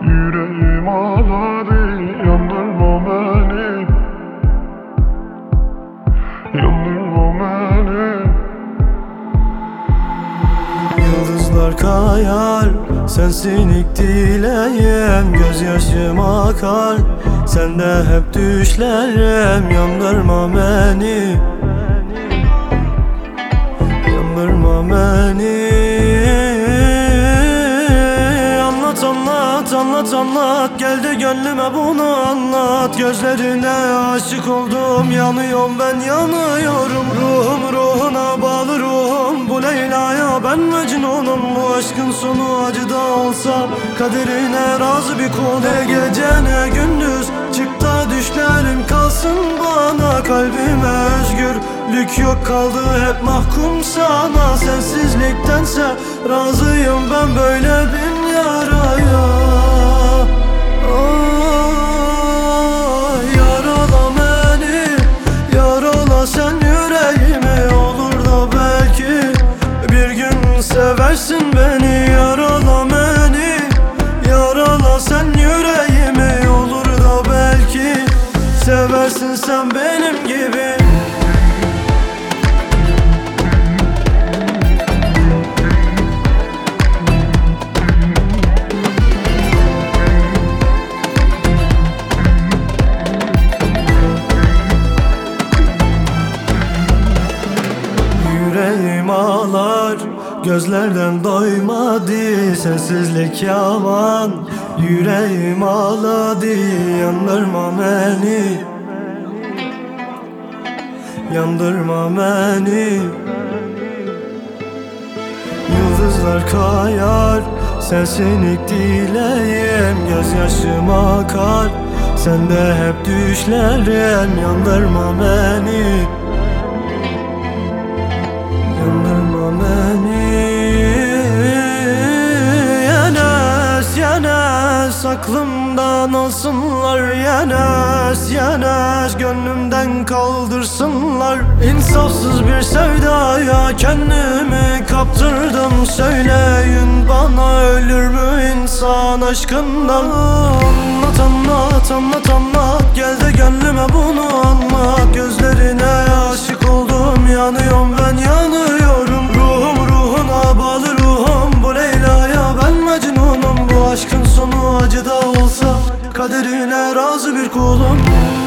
Yüreğim ağladı, yandırma beni, yandırma beni. Yıldızlar kayar, sensin ilk dileğim. Gözyaşım akar, sende hep düşlerim. Yandırma beni, yandırma beni. Anlat anlat anlat anlat, geldi gönlüme bunu anlat. Gözlerine aşık oldum, yanıyorum ben yanıyorum. Ruhum ruhuna bağlı ruhum, bu Leyla'ya ben Mecnun'um. Bu aşkın sonu acı da olsa kaderine razı bir kul. Ne gece ne gündüz çık da düşlerim kalsın bana. Kalbime özgürlük yok, kaldı hep mahkum sana. Sensizliktense razıyım ben böyle bin yaraya. Yarala beni, yarala sen yüreğimi. Olur da belki bir gün seversin beni. Yarala beni, yarala sen yüreğimi. Olur da belki seversin sen benim gibi. Yüreğim ağlar, gözlerden doymadı. Sensizlik yaman, yüreğim ağladı. Yandırma beni, yandırma beni. Yıldızlar kayar, sensin ilk dileğim. Gözyaşım akar, sende hep düşlerim. Yandırma beni, yandırma beni. Yenes, yenes, aklımdan alsınlar. Yenes, yenes, gönlümden kaldırsınlar. İnsafsız bir sevdaya kendimi kaptırdım. Söyleyin bana, ölür mü insan aşkından? Anlat anlat anlat anlat, gel de gönlüme bunu anlat. Gözlerine aşık oldum, yanıyorum ben yanıyorum. Ruhum ruhuna bağlı ruhum, bu Leyla'ya ben Mecnun'um. Bu aşkın sonu acı da olsa kaderine razı bir kulum.